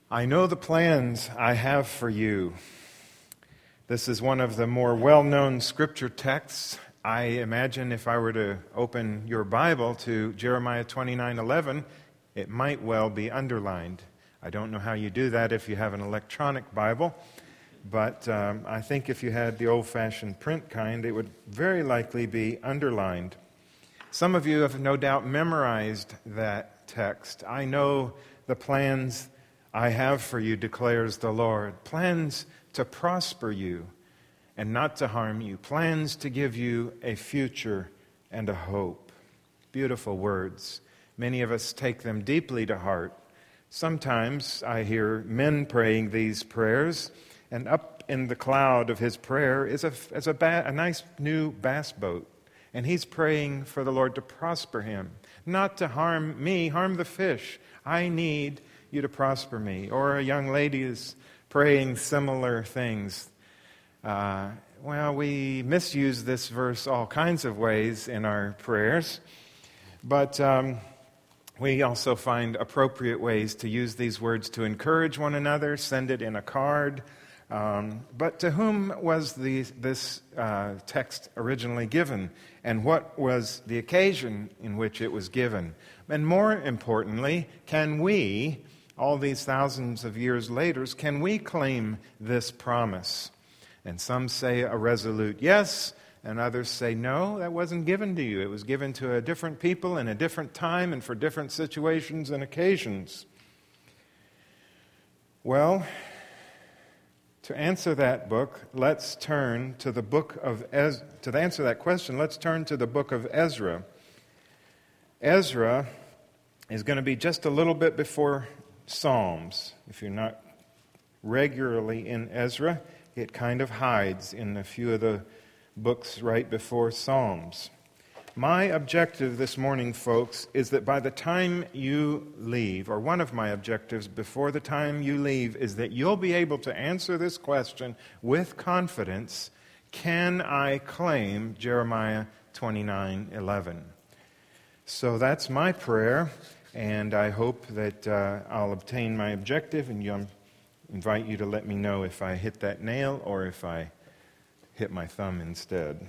I know the plans I have for you. This is one of the more well-known scripture texts. I imagine if I were to open your Bible to Jeremiah 29:11, it might well be underlined. I don't know how you do that if you have an electronic Bible, but I think if you had the old-fashioned print kind, it would very likely be underlined. Some of you have no doubt memorized that text. I know the plans I have for you, declares the Lord. Plans to prosper you and not to harm you. Plans to give you a future and a hope. Beautiful words. Many of us take them deeply to heart. Sometimes I hear men praying these prayers, and up in the cloud of his prayer is a nice new bass boat. And he's praying for the Lord to prosper him, not to harm me, harm the fish. I need you to prosper me. Or a young lady is praying similar things. We misuse this verse all kinds of ways in our prayers, but we also find appropriate ways to use these words to encourage one another, send it in a card. But to whom was this text originally given? And what was the occasion in which it was given? And more importantly, can we, all these thousands of years later, can we claim this promise? And some say a resolute yes, and others say no, that wasn't given to you. It was given to a different people in a different time and for different situations and occasions. Well, to answer that let's turn to the book of to answer that question, let's turn to the book of Ezra. Ezra is going to be just a little bit before Psalms. If you're not regularly in Ezra, it kind of hides in a few of the books right before Psalms. My objective this morning, folks, is that by the time you leave, or one of my objectives before the time you leave, is that you'll be able to answer this question with confidence: can I claim Jeremiah 29:11? So that's my prayer, and I hope that I'll obtain my objective, and I invite you to let me know if I hit that nail or if I hit my thumb instead.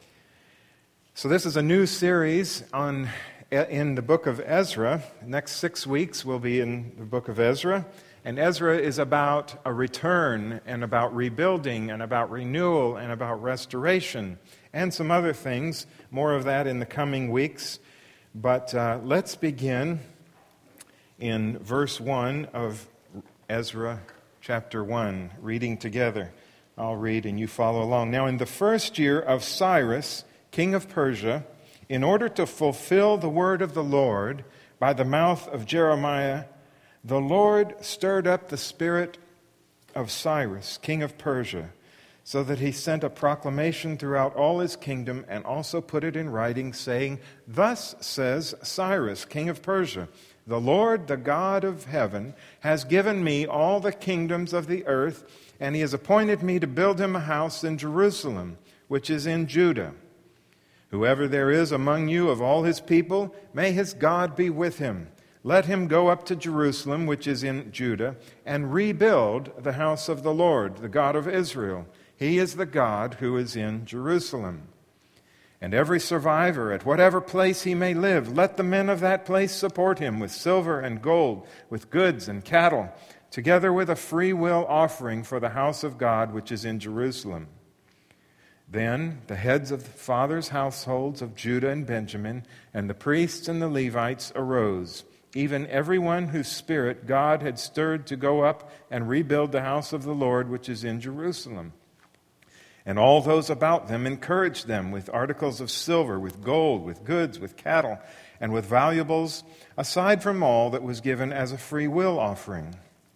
So this is a new series in the book of Ezra. Next 6 weeks we'll be in the book of Ezra. And Ezra is about a return and about rebuilding and about renewal and about restoration and some other things. More of that in the coming weeks. But let's begin in verse 1 of Ezra chapter 1, reading together. I'll read and you follow along. Now in the first year of Cyrus, king of Persia, in order to fulfill the word of the Lord by the mouth of Jeremiah, the Lord stirred up the spirit of Cyrus, king of Persia, so that he sent a proclamation throughout all his kingdom and also put it in writing, saying, "Thus says Cyrus, king of Persia, the Lord, the God of heaven, has given me all the kingdoms of the earth, and he has appointed me to build him a house in Jerusalem, which is in Judah. Whoever there is among you of all his people, may his God be with him. Let him go up to Jerusalem, which is in Judah, and rebuild the house of the Lord, the God of Israel. He is the God who is in Jerusalem. And every survivor, at whatever place he may live, let the men of that place support him with silver and gold, with goods and cattle, together with a free will offering for the house of God, which is in Jerusalem." Then the heads of the fathers' households of Judah and Benjamin, and the priests and the Levites arose, even everyone whose spirit God had stirred to go up and rebuild the house of the Lord, which is in Jerusalem. And all those about them encouraged them with articles of silver, with gold, with goods, with cattle, and with valuables, aside from all that was given as a free will offering.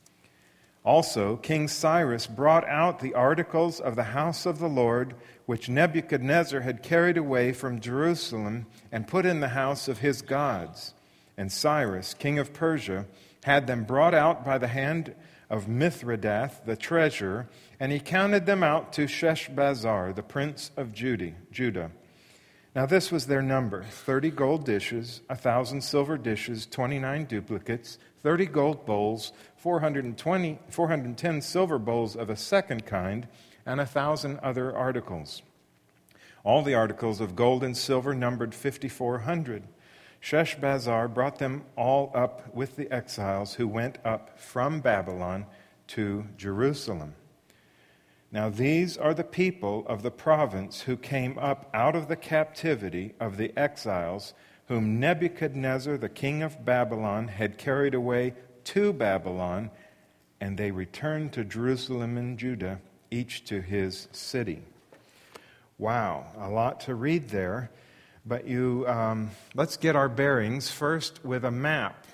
Also, King Cyrus brought out the articles of the house of the Lord, which Nebuchadnezzar had carried away from Jerusalem and put in the house of his gods. And Cyrus, king of Persia, had them brought out by the hand of Mithredath, the treasurer, and he counted them out to Sheshbazzar, the prince of Judah. Now this was their number: 30 gold dishes, 1,000 silver dishes, 29 duplicates, 30 gold bowls, 410 silver bowls of a second kind, and 1,000 other articles. All the articles of gold and silver numbered 5,400. Sheshbazzar brought them all up with the exiles who went up from Babylon to Jerusalem. Now these are the people of the province who came up out of the captivity of the exiles, whom Nebuchadnezzar, the king of Babylon, had carried away to Babylon, and they returned to Jerusalem and Judah, each to his city. Wow, a lot to read there, but let's get our bearings first with a map.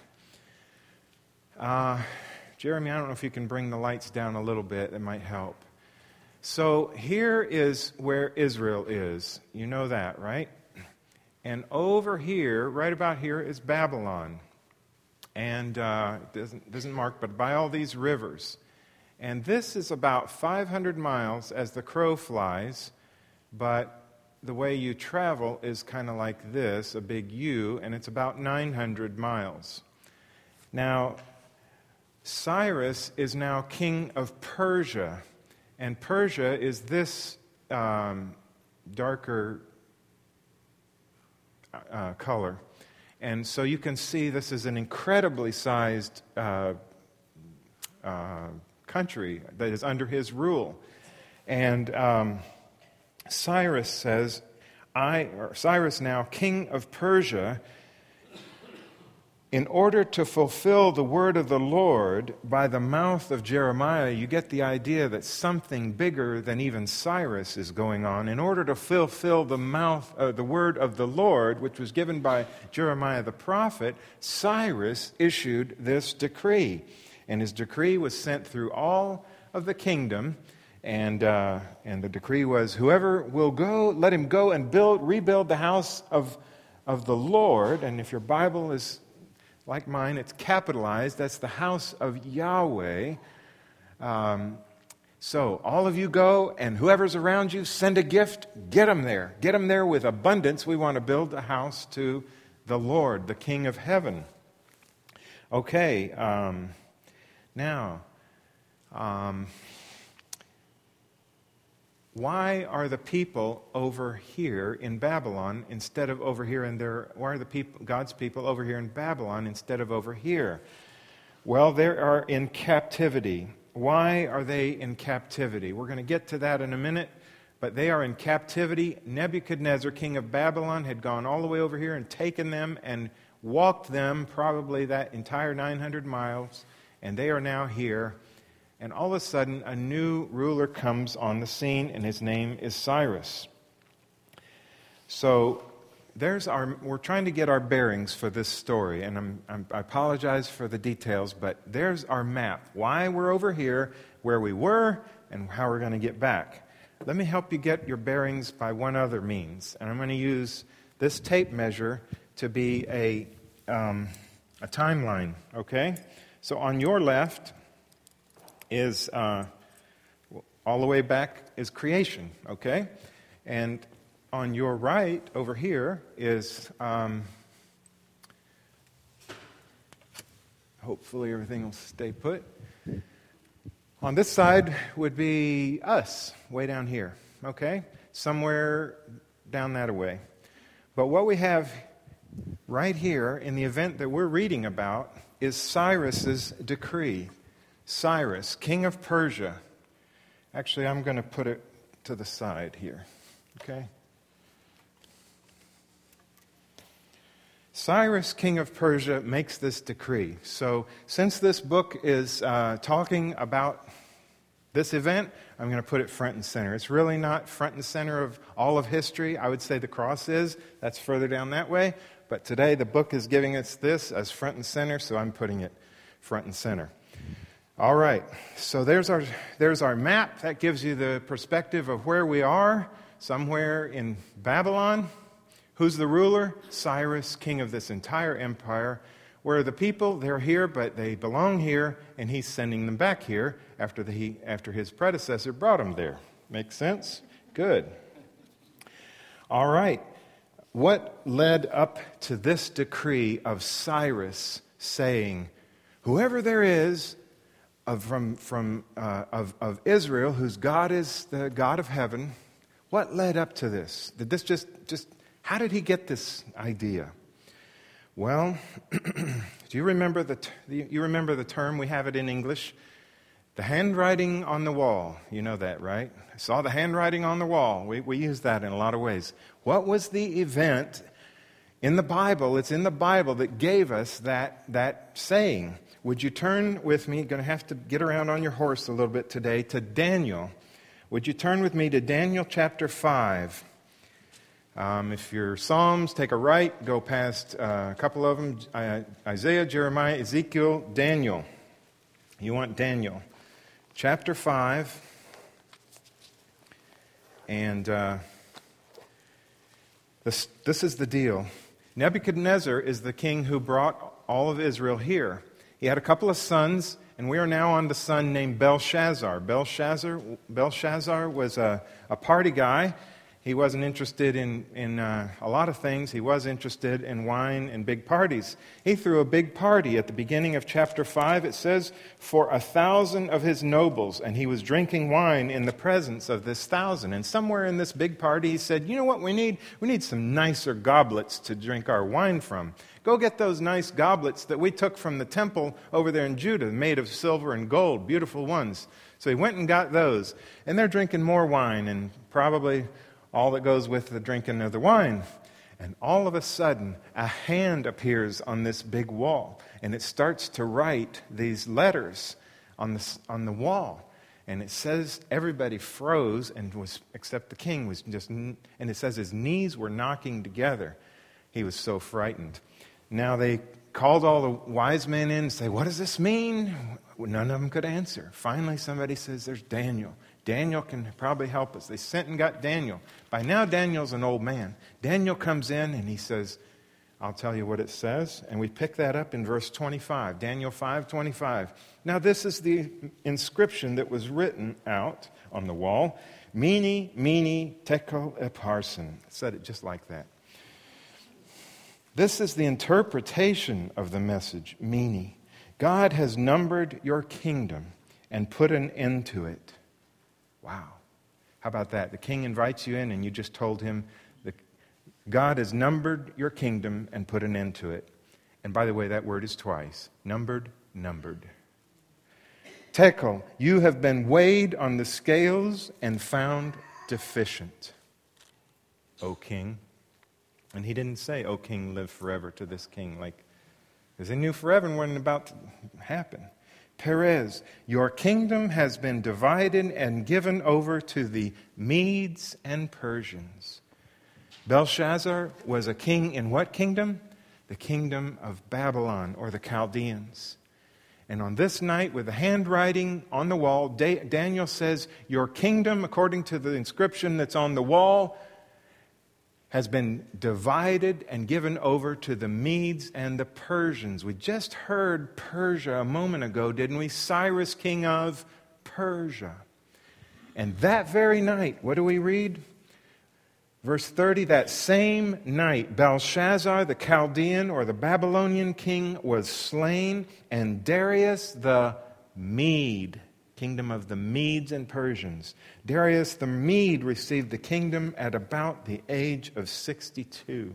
Jeremy, I don't know if you can bring the lights down a little bit, it might help. So here is where Israel is. You know that, right? And over here, right about here, is Babylon. And it doesn't mark, but by all these rivers. And this is about 500 miles as the crow flies, but the way you travel is kind of like this, a big U, and it's about 900 miles. Now, Cyrus is now king of Persia. And Persia is this darker color. And so you can see this is an incredibly sized country that is under his rule. And Cyrus says, Cyrus now, king of Persia, in order to fulfill the word of the Lord by the mouth of Jeremiah, you get the idea that something bigger than even Cyrus is going on. In order to fulfill the word of the Lord, which was given by Jeremiah the prophet, Cyrus issued this decree. And his decree was sent through all of the kingdom. And the decree was, whoever will go, let him go and rebuild the house of the Lord. And if your Bible is like mine, it's capitalized. That's the house of Yahweh. So all of you go, and whoever's around you, send a gift. Get them there. Get them there with abundance. We want to build a house to the Lord, the King of heaven. Okay, now, why are the people over here in Babylon instead of over here why are the people, God's people over here in Babylon instead of over here? Well, they are in captivity. Why are they in captivity? We're going to get to that in a minute, but they are in captivity. Nebuchadnezzar, king of Babylon, had gone all the way over here and taken them and walked them probably that entire 900 miles, and they are now here. And all of a sudden, a new ruler comes on the scene, and his name is Cyrus. So we're trying to get our bearings for this story, and I apologize for the details, but there's our map. Why we're over here, where we were, and how we're going to get back. Let me help you get your bearings by one other means, and I'm going to use this tape measure to be a timeline, okay? So on your left is all the way back is creation, okay? And on your right over here is hopefully everything will stay put. On this side would be us, way down here, okay? Somewhere down that way. But what we have right here in the event that we're reading about is Cyrus's decree. Cyrus, king of Persia. Actually, I'm going to put it to the side here, okay? Cyrus, king of Persia, makes this decree. So since this book is talking about this event, I'm going to put it front and center. It's really not front and center of all of history. I would say the cross is. That's further down that way. But today the book is giving us this as front and center, so I'm putting it front and center. All right, so there's our map. That gives you the perspective of where we are, somewhere in Babylon. Who's the ruler? Cyrus, king of this entire empire. Where are the people? They're here, but they belong here, and he's sending them back here after his predecessor brought them there. Make sense? Good. All right. What led up to this decree of Cyrus saying, Whoever there is of Israel, whose God is the God of heaven, what led up to this? Did this just how did he get this idea? Well, do you remember the term? We have it in English. The handwriting on the wall. You know that, right? I saw the handwriting on the wall. We use that in a lot of ways. What was the event in the Bible? It's in the Bible that gave us that saying. Would you turn with me? You're going to have to get around on your horse a little bit today to Daniel. Would you turn with me to Daniel chapter 5? If your Psalms, take a right, go past a couple of them. Isaiah, Jeremiah, Ezekiel, Daniel. You want Daniel. Chapter 5. And this is the deal. Nebuchadnezzar is the king who brought all of Israel here. He had a couple of sons, and we are now on the son named Belshazzar. Belshazzar was a party guy. He wasn't interested in a lot of things. He was interested in wine and big parties. He threw a big party at the beginning of chapter 5. It says, for 1,000 of his nobles, and he was drinking wine in the presence of this 1,000. And somewhere in this big party, he said, you know what we need? We need some nicer goblets to drink our wine from. Go get those nice goblets that we took from the temple over there in Judah, made of silver and gold, beautiful ones. So he went and got those. And they're drinking more wine, and probably all that goes with the drinking of the wine. And all of a sudden, a hand appears on this big wall, and it starts to write these letters on the wall. And it says everybody froze, except the king was just, and it says his knees were knocking together. He was so frightened. Now they called all the wise men in and say, what does this mean? None of them could answer. Finally, somebody says, there's Daniel. Daniel can probably help us. They sent and got Daniel. By now, Daniel's an old man. Daniel comes in and he says, I'll tell you what it says. And we pick that up in verse 25, Daniel 5:25. Now, this is the inscription that was written out on the wall. Mene, mene, tekel, upharsin. It said it just like that. This is the interpretation of the message, mene. God has numbered your kingdom and put an end to it. Wow. How about that? The king invites you in and you just told him that God has numbered your kingdom and put an end to it. And by the way, that word is twice. Numbered. Tekel, you have been weighed on the scales and found deficient, O king. And he didn't say, O king, live forever to this king. Because they knew forever wasn't about to happen. Perez, your kingdom has been divided and given over to the Medes and Persians. Belshazzar was a king in what kingdom? The kingdom of Babylon, or the Chaldeans. And on this night, with the handwriting on the wall, Daniel says, your kingdom, according to the inscription that's on the wall, has been divided and given over to the Medes and the Persians. We just heard Persia a moment ago, didn't we? Cyrus, king of Persia. And that very night, what do we read? Verse 30, that same night, Belshazzar, the Chaldean or the Babylonian king, was slain, and Darius the Mede, kingdom of the Medes and Persians. Darius the Mede received the kingdom at about the age of 62.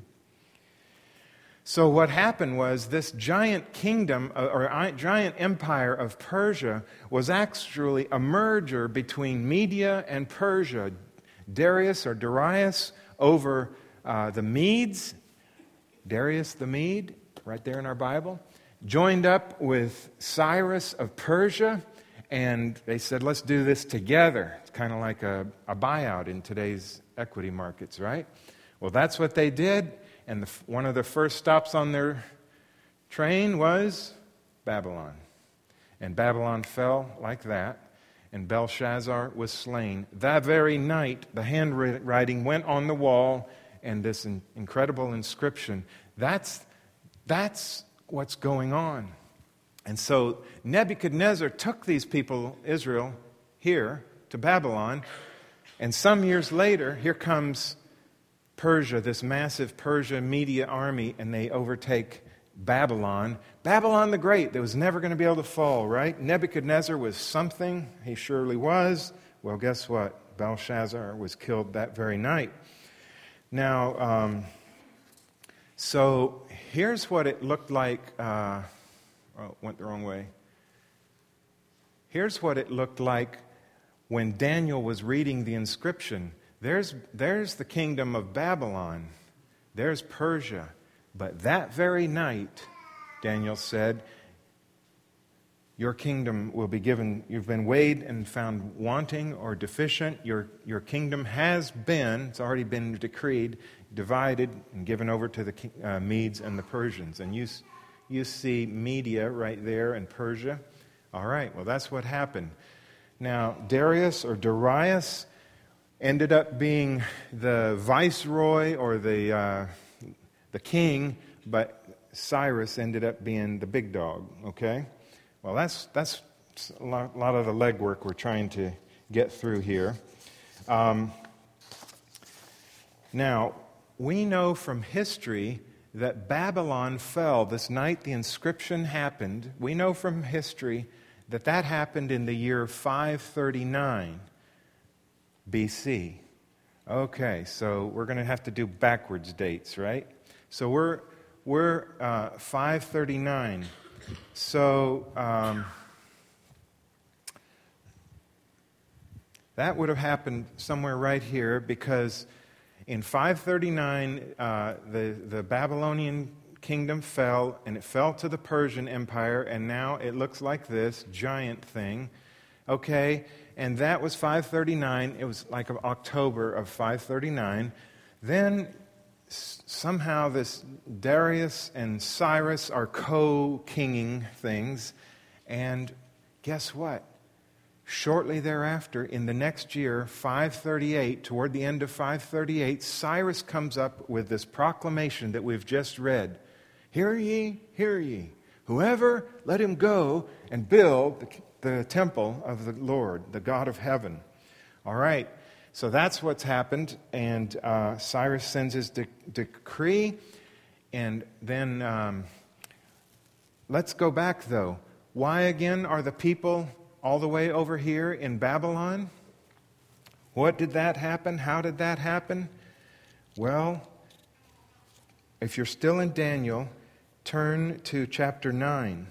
So what happened was this giant kingdom, or giant empire of Persia, was actually a merger between Media and Persia. Darius or Darius over the Medes, Darius the Mede, right there in our Bible, joined up with Cyrus of Persia, and they said, let's do this together. It's kind of like a buyout in today's equity markets, right? Well, that's what they did, and one of the first stops on their train was Babylon. And Babylon fell like that, and Belshazzar was slain. That very night, the handwriting went on the wall, and this incredible inscription. That's what's going on. And so Nebuchadnezzar took these people, Israel, here to Babylon. And some years later, here comes Persia, this massive Persia Media army, and they overtake Babylon. Babylon the Great that was never going to be able to fall, right? Nebuchadnezzar was something. He surely was. Well, guess what? Belshazzar was killed that very night. Now, so here's what it looked like. Went the wrong way. Here's what it looked like when Daniel was reading the inscription. There's the kingdom of Babylon. There's Persia. But that very night, Daniel said, your kingdom will be given. You've been weighed and found wanting or deficient. Your kingdom has been, it's already been decreed, divided and given over to the Medes and the Persians. And you see Media right there in Persia. All right, well, that's what happened. Now, Darius or Darius ended up being the viceroy or the king, but Cyrus ended up being the big dog, okay? Well, that's a lot of the legwork we're trying to get through here. Now, we know from history that Babylon fell this night the inscription happened. We know from history that happened in the year 539 BC. Okay, so we're going to have to do backwards dates, right? So we're 539. So that would have happened somewhere right here, because in 539 the Babylonian kingdom fell, and it fell to the Persian Empire, and now it looks like this giant thing. Okay, and that was 539. It was like October of 539. Then somehow this Darius and Cyrus are co-kinging things, and guess what? Shortly thereafter, in the next year, 538, toward the end of 538, Cyrus comes up with this proclamation that we've just read. Hear ye, hear ye. Whoever, let him go and build the temple of the Lord, the God of heaven. All right, so that's what's happened, and Cyrus sends his decree, and then let's go back, though. Why, again, are the people all the way over here in Babylon? What did that happen? How did that happen? Well, if you're still in Daniel, turn to chapter 9.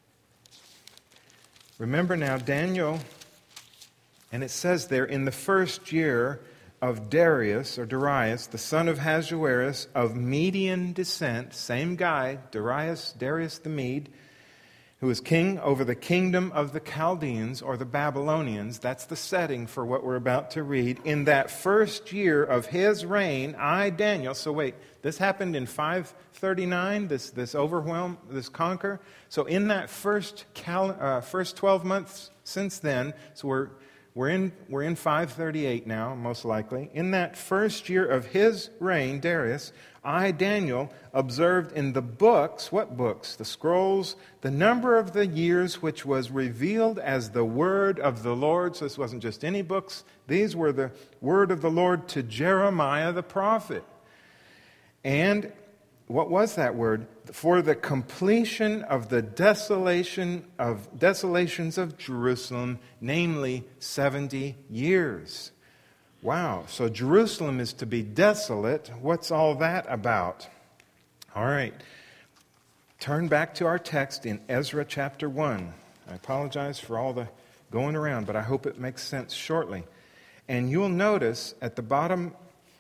Remember now, Daniel, and it says there, in the first year of Darius, or Darius, the son of Ahasuerus, of Median descent, same guy, Darius the Mede, who was king over the kingdom of the Chaldeans, or the Babylonians. That's the setting for what we're about to read. In that first year of his reign, I, Daniel, so wait, this happened in 539, this overwhelm, this conquer. So in that first 12 months since then, so we're in 538 now, most likely. In that first year of his reign, Darius, I, Daniel, observed in the books, what books? The scrolls, the number of the years which was revealed as the word of the Lord. So this wasn't just any books. These were the word of the Lord to Jeremiah the prophet. And what was that word? For the completion of the desolations of Jerusalem, namely 70 years. Wow, so Jerusalem is to be desolate. What's all that about? All right, turn back to our text in Ezra chapter 1. I apologize for all the going around, but I hope it makes sense shortly. And you'll notice at the bottom,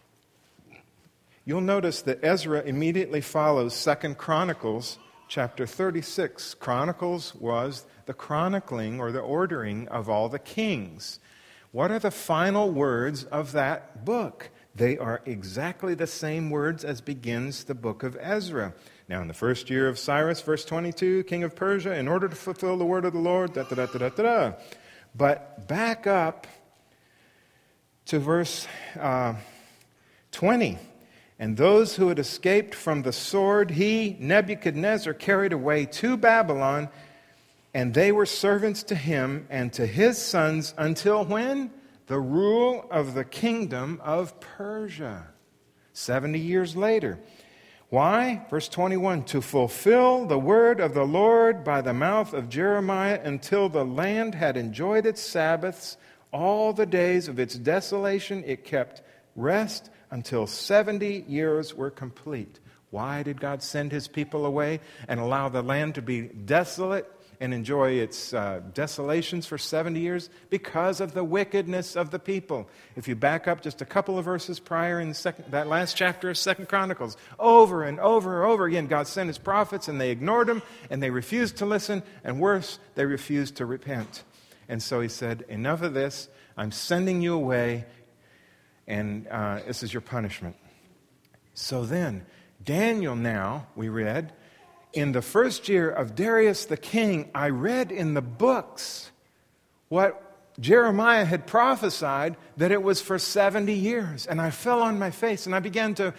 that Ezra immediately follows 2 Chronicles chapter 36. Chronicles was the chronicling or the ordering of all the kings. What are the final words of that book? They are exactly the same words as begins the book of Ezra. Now, in the first year of Cyrus, verse 22, king of Persia, in order to fulfill the word of the Lord, da-da-da-da-da-da. But back up to verse 20. And those who had escaped from the sword, he, Nebuchadnezzar, carried away to Babylon, and they were servants to him and to his sons until when? The rule of the kingdom of Persia. 70 years later. Why? Verse 21, to fulfill the word of the Lord by the mouth of Jeremiah until the land had enjoyed its Sabbaths, all the days of its desolation it kept rest until 70 years were complete. Why did God send his people away and allow the land to be desolate and enjoy its desolations for 70 years? Because of the wickedness of the people. If you back up just a couple of verses prior in that last chapter of 2 Chronicles, over and over and over again, God sent his prophets and they ignored him and they refused to listen, and worse, they refused to repent. And so he said, enough of this, I'm sending you away, and this is your punishment. So then, Daniel now, we read, in the first year of Darius the king, I read in the books what Jeremiah had prophesied, that it was for 70 years. And I fell on my face and I began to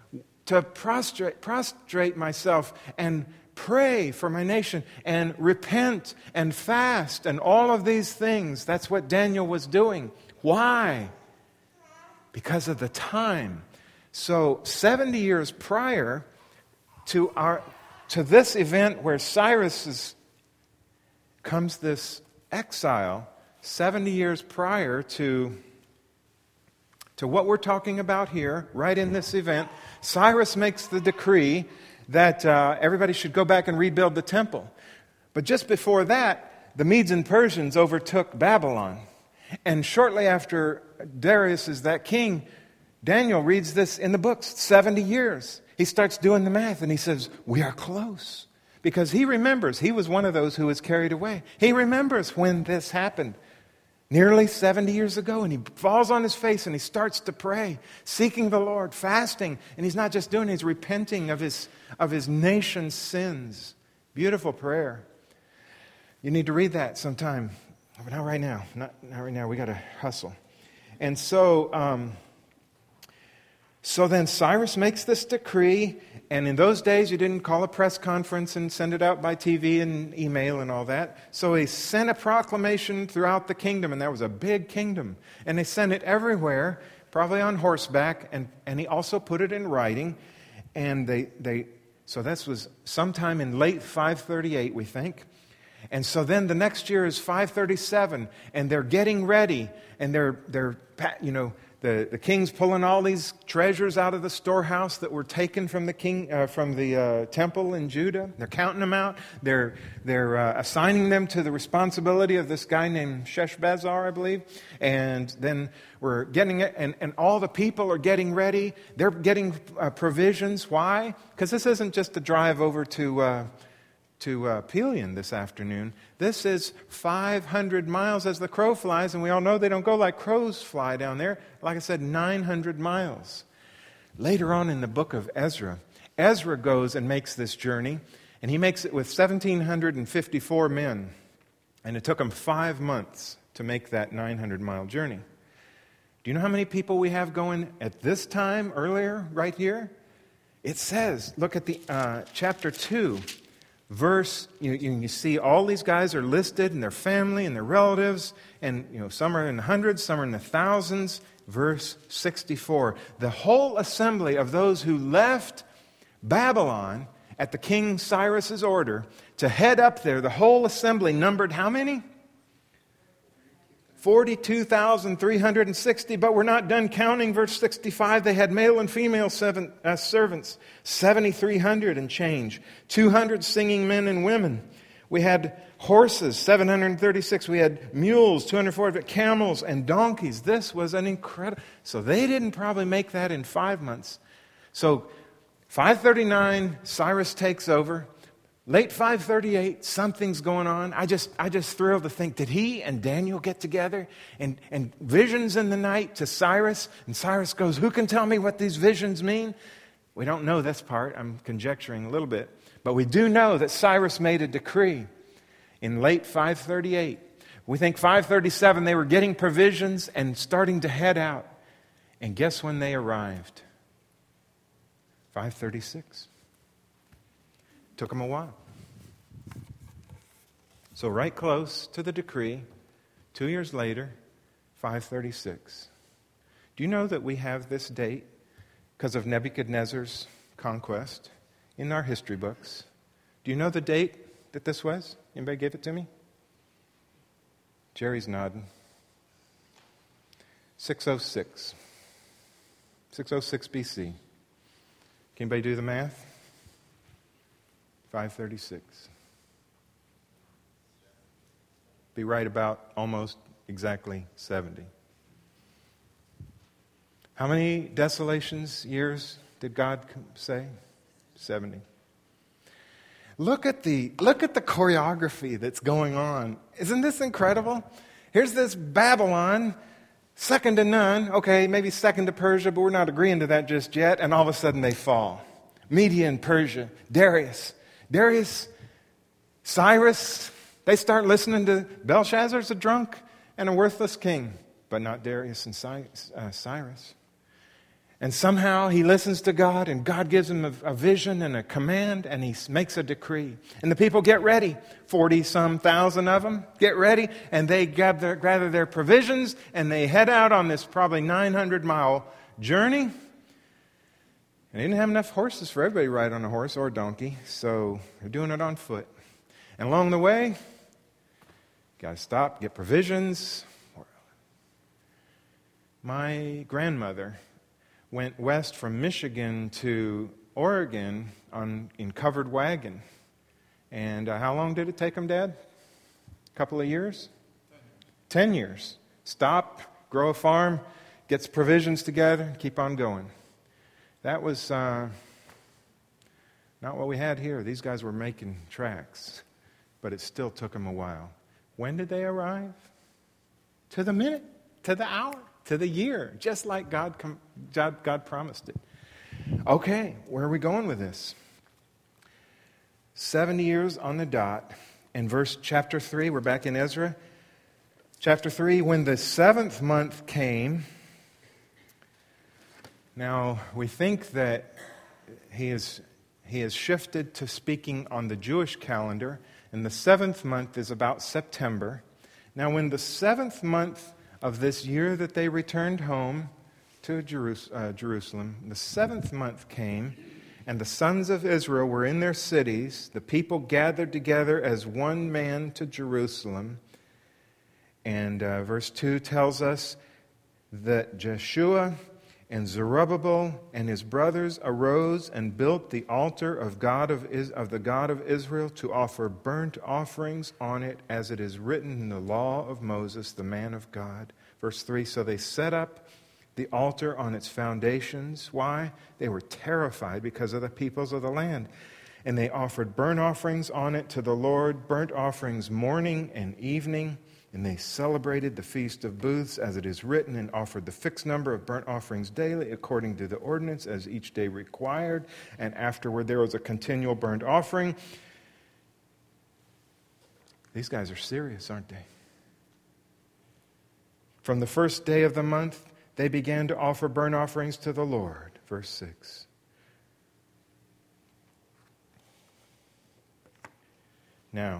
prostrate myself and pray for my nation and repent and fast and all of these things. That's what Daniel was doing. Why? Because of the time. So 70 years prior to this event where Cyrus comes this exile, 70 years prior to what we're talking about here, right in this event, Cyrus makes the decree that everybody should go back and rebuild the temple. But just before that, the Medes and Persians overtook Babylon. And shortly after Darius is that king, Daniel reads this in the books, 70 years. He starts doing the math and he says, we are close. Because he remembers, he was one of those who was carried away. He remembers when this happened, nearly 70 years ago. And he falls on his face and he starts to pray, seeking the Lord, fasting. And he's not just doing it, he's repenting of his nation's sins. Beautiful prayer. You need to read that sometime. But not right now. Not right now. We got to hustle. And so then Cyrus makes this decree, and in those days you didn't call a press conference and send it out by TV and email and all that. So he sent a proclamation throughout the kingdom, and that was a big kingdom. And they sent it everywhere, probably on horseback, and he also put it in writing. And so this was sometime in late 538, we think. And so then the next year is 537, and they're getting ready, and they're the king's pulling all these treasures out of the storehouse that were taken from the temple in Judah. They're counting them out. They're assigning them to the responsibility of this guy named Sheshbazzar, I believe. And then we're getting it, and all the people are getting ready. They're getting provisions. Why? Because this isn't just a drive over to Pelion this afternoon. This is 500 miles as the crow flies, and we all know they don't go like crows fly down there. Like I said, 900 miles. Later on in the book of Ezra, Ezra goes and makes this journey, and he makes it with 1,754 men. And it took him 5 months to make that 900-mile journey. Do you know how many people we have going at this time earlier, right here? It says, look at the chapter 2. Verse, you see all these guys are listed and their family and their relatives, and some are in the hundreds, some are in the thousands. Verse 64, the whole assembly of those who left Babylon at the king Cyrus's order to head up there, the whole assembly numbered how many? 42,360, but we're not done counting. Verse 65, they had male and female servants, 7,300 and change, 200 singing men and women. We had horses, 736. We had mules, 240, camels and donkeys. This was an incredible. So they didn't probably make that in 5 months. So 539, Cyrus takes over. Late 538, something's going on. I just thrilled to think, did he and Daniel get together? And visions in the night to Cyrus. And Cyrus goes, who can tell me what these visions mean? We don't know this part. I'm conjecturing a little bit. But we do know that Cyrus made a decree in late 538. We think 537, they were getting provisions and starting to head out. And guess when they arrived? 536. Took them a while. So right close to the decree, 2 years later, 536. Do you know that we have this date because of Nebuchadnezzar's conquest in our history books. Do you know the date that this was? Anybody gave it to me? Jerry's nodding. 606. 606 BC. Can anybody do the math? 536. Be right about almost exactly 70. How many desolations years did God say? 70. Look at the choreography that's going on. Isn't this incredible? Here's this Babylon, second to none. Okay, maybe second to Persia, but we're not agreeing to that just yet. And all of a sudden they fall. Media and Persia, Darius, Cyrus, they start listening to Belshazzar's a drunk and a worthless king, but not Darius and Cyrus. And somehow he listens to God, and God gives him a vision and a command, and he makes a decree. And the people get ready, 40-some thousand of them get ready, and they gather their provisions, and they head out on this probably 900-mile journey. And they didn't have enough horses for everybody to ride on a horse or a donkey, so they're doing it on foot. And along the way, got to stop, get provisions. My grandmother went west from Michigan to Oregon in covered wagon. And how long did it take them, Dad? A couple of years? 10 years. Stop, grow a farm, gets provisions together, keep on going. That was not what we had here. These guys were making tracks, but it still took them a while. When did they arrive? To the minute, to the hour, to the year, just like God promised it. Okay, where are we going with this? 70 years on the dot. In chapter 3, we're back in Ezra. Chapter 3, when the 7th month came. Now, we think that he has shifted to speaking on the Jewish calendar, and the 7th month is about September. Now, when the 7th month of this year that they returned home to Jerusalem, the 7th month came, and the sons of Israel were in their cities. The people gathered together as one man to Jerusalem. And verse 2 tells us that Jeshua and Zerubbabel and his brothers arose and built the altar of the God of Israel to offer burnt offerings on it, as it is written in the law of Moses, the man of God. Verse 3, so they set up the altar on its foundations. Why? They were terrified because of the peoples of the land. And they offered burnt offerings on it to the Lord, burnt offerings morning and evening. And they celebrated the Feast of Booths, as it is written, and offered the fixed number of burnt offerings daily, according to the ordinance, as each day required. And afterward there was a continual burnt offering. These guys are serious, aren't they? From the first day of the month, they began to offer burnt offerings to the Lord. Verse 6. Now,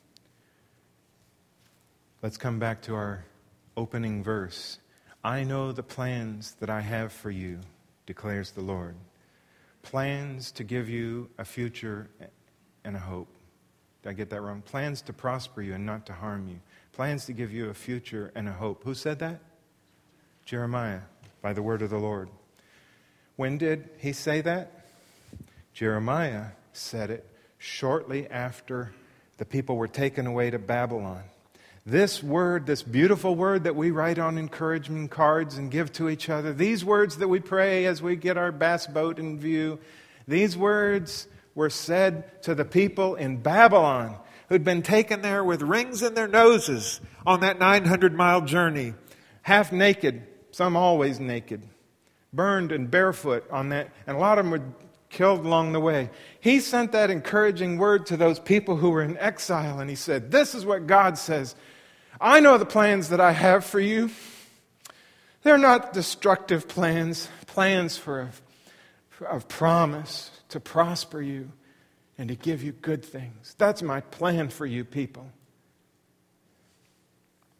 let's come back to our opening verse. I know the plans that I have for you, declares the Lord. Plans to give you a future and a hope. Did I get that wrong? Plans to prosper you and not to harm you. Plans to give you a future and a hope. Who said that? Jeremiah, by the word of the Lord. When did he say that? Jeremiah said it shortly after the people were taken away to Babylon. This word, this beautiful word that we write on encouragement cards and give to each other, these words that we pray as we get our bass boat in view, these words were said to the people in Babylon who'd been taken there with rings in their noses on that 900-mile journey, half naked, some always naked, burned and barefoot on that, and a lot of them were killed along the way. He sent that encouraging word to those people who were in exile, and he said, this is what God says. I know the plans that I have for you. They're not destructive plans, plans of promise to prosper you and to give you good things. That's my plan for you people.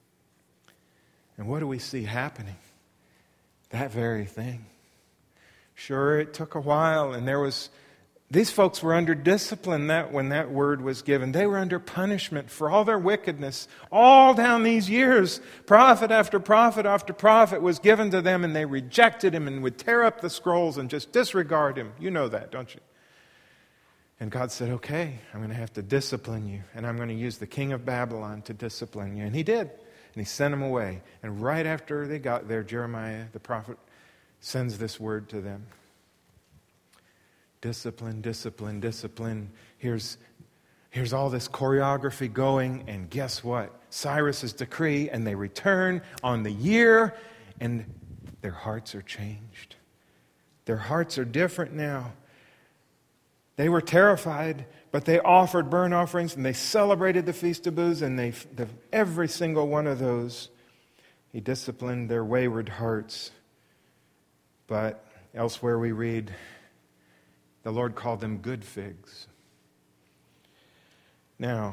And what do we see happening? That very thing. Sure, it took a while, and these folks were under discipline when that word was given. They were under punishment for all their wickedness. All down these years, prophet after prophet after prophet was given to them, and they rejected him and would tear up the scrolls and just disregard him. You know that, don't you? And God said, okay, I'm going to have to discipline you, and I'm going to use the king of Babylon to discipline you. And he did, and he sent them away. And right after they got there, Jeremiah, the prophet, sends this word to them. Discipline, discipline, discipline. Here's all this choreography going, and guess what? Cyrus's decree, and they return on the year, and their hearts are changed. Their hearts are different now. They were terrified, but they offered burnt offerings, and they celebrated the Feast of Booths, and every single one of those, he disciplined their wayward hearts. But elsewhere we read, the Lord called them good figs. Now,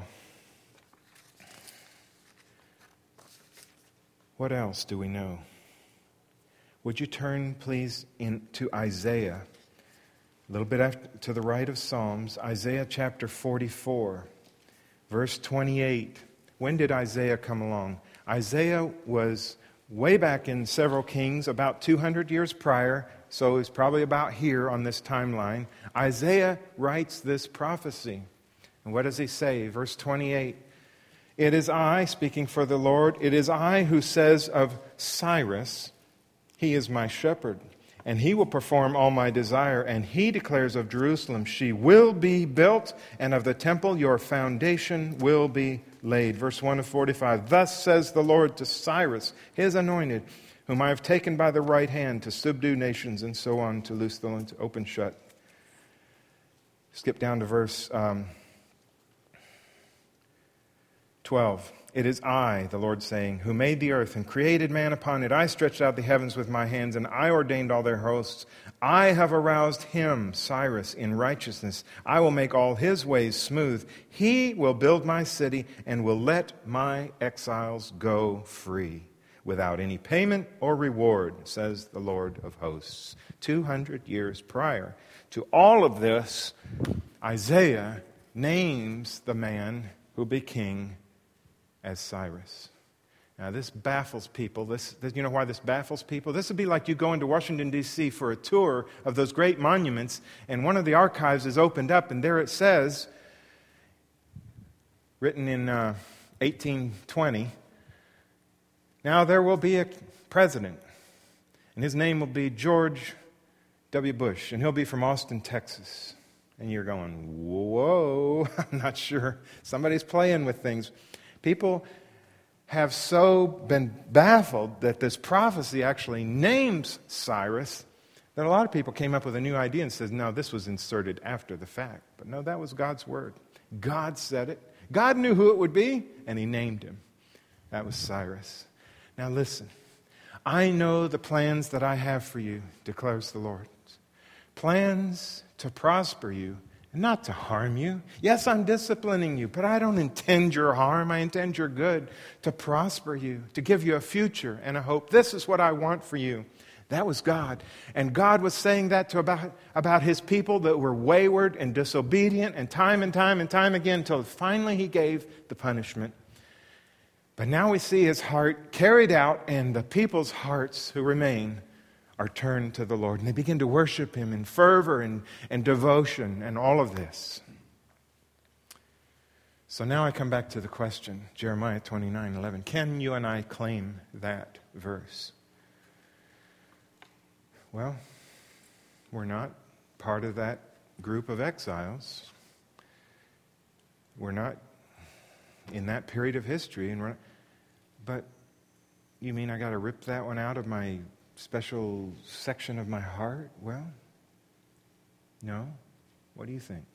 what else do we know? Would you turn, please, to Isaiah, a little bit to the right of Psalms, Isaiah chapter 44, verse 28. When did Isaiah come along? Isaiah was way back in several Kings, about 200 years prior, so it's probably about here on this timeline. Isaiah writes this prophecy. And what does he say? Verse 28. It is I, speaking for the Lord, it is I who says of Cyrus, he is my shepherd, and he will perform all my desire. And he declares of Jerusalem, she will be built, and of the temple your foundation will be laid. Verse 1 of 45. Thus says the Lord to Cyrus, his anointed, whom I have taken by the right hand to subdue nations, and so on, to loose the to open shut. Skip down to verse 12. It is I, the Lord saying, who made the earth and created man upon it. I stretched out the heavens with my hands, and I ordained all their hosts. I have aroused him, Cyrus, in righteousness. I will make all his ways smooth. He will build my city and will let my exiles go free, without any payment or reward, says the Lord of hosts. 200 years prior to all of this, Isaiah names the man who will be king as Cyrus. Now this baffles people. You know why this baffles people? This would be like you going to Washington, D.C. for a tour of those great monuments, and one of the archives is opened up, and there it says, written in 1820, now there will be a president, and his name will be George W. Bush, and he'll be from Austin, Texas. And you're going, whoa, I'm not sure. Somebody's playing with things. People have so been baffled that this prophecy actually names Cyrus that a lot of people came up with a new idea and said, no, this was inserted after the fact. But no, that was God's word. God said it. God knew who it would be, and he named him. That was Cyrus. Now listen, I know the plans that I have for you, declares the Lord. Plans to prosper you, not to harm you. Yes, I'm disciplining you, but I don't intend your harm. I intend your good, to prosper you, to give you a future and a hope. This is what I want for you. That was God. And God was saying that about his people that were wayward and disobedient, and time again, until finally he gave the punishment. But now we see his heart carried out, and the people's hearts who remain are turned to the Lord. And they begin to worship him in fervor and devotion and all of this. So now I come back to the question, Jeremiah 29:11. Can you and I claim that verse? Well, we're not part of that group of exiles. We're not in that period of history. But you mean I got to rip that one out of my special section of my heart? Well, no. What do you think?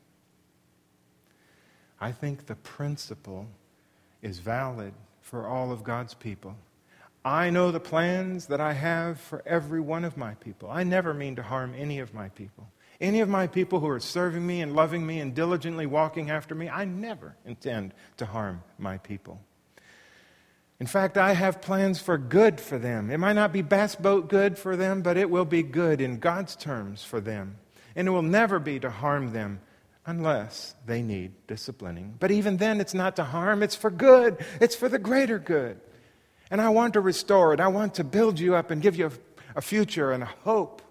I think the principle is valid for all of God's people. I know the plans that I have for every one of my people. I never mean to harm any of my people. Any of my people who are serving me and loving me and diligently walking after me, I never intend to harm my people. In fact, I have plans for good for them. It might not be bass boat good for them, but it will be good in God's terms for them. And it will never be to harm them unless they need disciplining. But even then, it's not to harm, it's for good. It's for the greater good. And I want to restore it. I want to build you up and give you a future and a hope.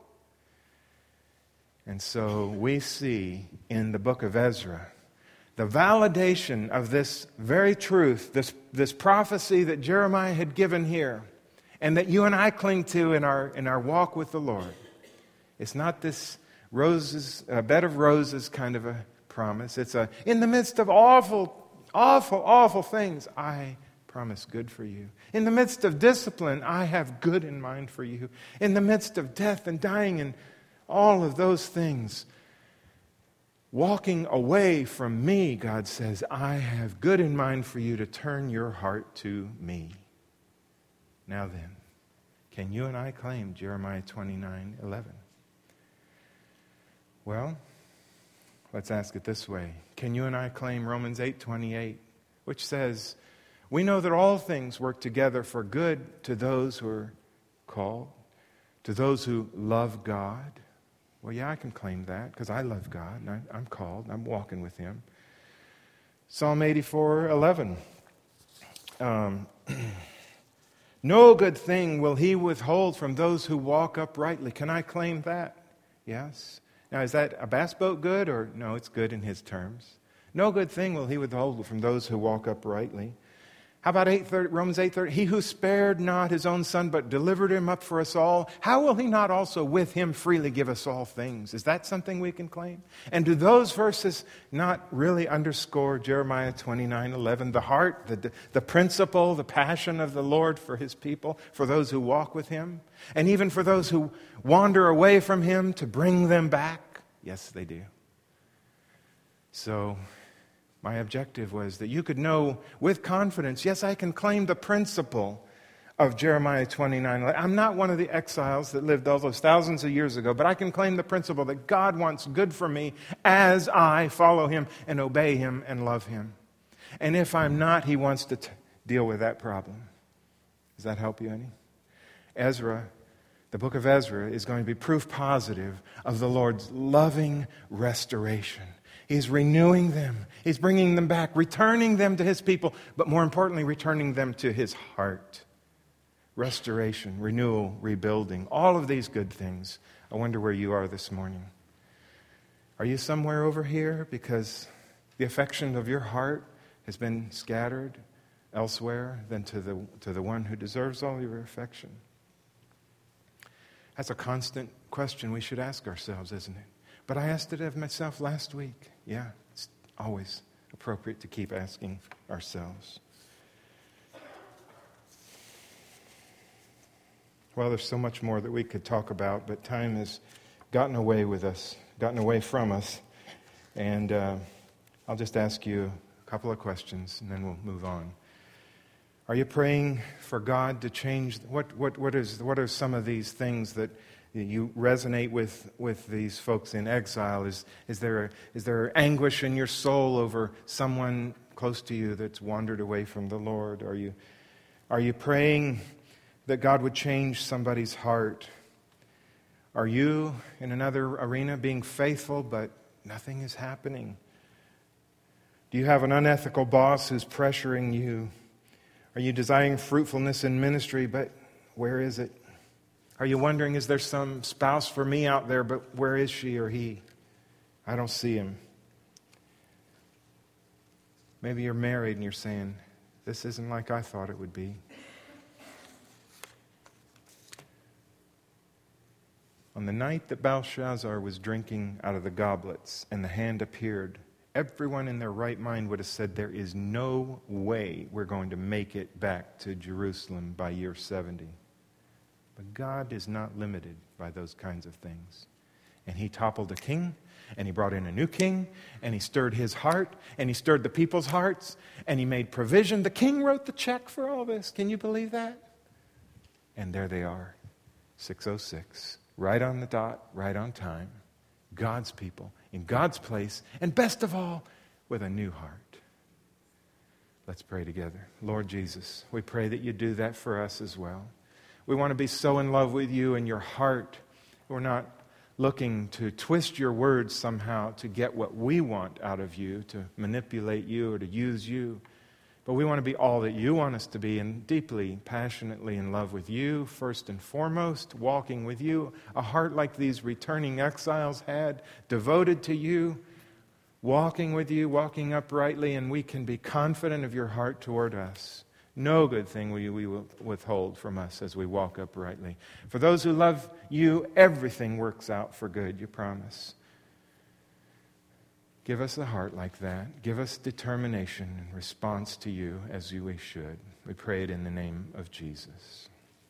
And so we see in the book of Ezra the validation of this very truth, this prophecy that Jeremiah had given here, and that you and I cling to in our walk with the Lord. It's not this bed of roses kind of a promise. It's in the midst of awful, awful, awful things, I promise good for you. In the midst of discipline, I have good in mind for you. In the midst of death and dying and all of those things, walking away from me, God says, I have good in mind for you to turn your heart to me. Now then, can you and I claim Jeremiah 29:11? Well, let's ask it this way. Can you and I claim Romans 8:28, which says, we know that all things work together for good to those who are called, to those who love God? Well, yeah, I can claim that because I love God and I'm called. I'm walking with Him. Psalm 84:11. No good thing will He withhold from those who walk uprightly. Can I claim that? Yes. Now, is that a bass boat good or no? It's good in His terms. No good thing will He withhold from those who walk uprightly. How about Romans 8:30? He who spared not His own Son, but delivered Him up for us all, how will He not also with Him freely give us all things? Is that something we can claim? And do those verses not really underscore Jeremiah 29:11, the heart, the principle, the passion of the Lord for His people, for those who walk with Him, and even for those who wander away from Him to bring them back? Yes, they do. So my objective was that you could know with confidence, yes, I can claim the principle of Jeremiah 29. I'm not one of the exiles that lived all those thousands of years ago, but I can claim the principle that God wants good for me as I follow Him and obey Him and love Him. And if I'm not, He wants to deal with that problem. Does that help you any? Ezra, the book of Ezra, is going to be proof positive of the Lord's loving restoration. He's renewing them. He's bringing them back, returning them to His people, but more importantly, returning them to His heart. Restoration, renewal, rebuilding, all of these good things. I wonder where you are this morning. Are you somewhere over here because the affection of your heart has been scattered elsewhere than to the one who deserves all your affection? That's a constant question we should ask ourselves, isn't it? But I asked it of myself last week. Yeah, it's always appropriate to keep asking ourselves. Well, there's so much more that we could talk about, but time has gotten away from us. And I'll just ask you a couple of questions, and then we'll move on. Are you praying for God to change? What are some of these things that you resonate with these folks in exile? Is there anguish in your soul over someone close to you that's wandered away from the Lord? Are you praying that God would change somebody's heart? Are you in another arena being faithful but nothing is happening? Do you have an unethical boss who's pressuring you? Are you desiring fruitfulness in ministry, but where is it? Are you wondering, is there some spouse for me out there, but where is she or he? I don't see him. Maybe you're married and you're saying, this isn't like I thought it would be. On the night that Belshazzar was drinking out of the goblets and the hand appeared, everyone in their right mind would have said, there is no way we're going to make it back to Jerusalem by year 70. But God is not limited by those kinds of things. And He toppled a king, and He brought in a new king, and He stirred his heart, and He stirred the people's hearts, and He made provision. The king wrote the check for all this. Can you believe that? And there they are, 6:06, right on the dot, right on time. God's people, in God's place, and best of all, with a new heart. Let's pray together. Lord Jesus, we pray that you do that for us as well. We want to be so in love with you and your heart. We're not looking to twist your words somehow to get what we want out of you, to manipulate you or to use you. But we want to be all that you want us to be, and deeply, passionately in love with you, first and foremost, walking with you, a heart like these returning exiles had, devoted to you, walking with you, walking uprightly, and we can be confident of your heart toward us. No good thing will you withhold from us as we walk uprightly. For those who love you, everything works out for good, you promise. Give us a heart like that. Give us determination in response to you as we should. We pray it in the name of Jesus.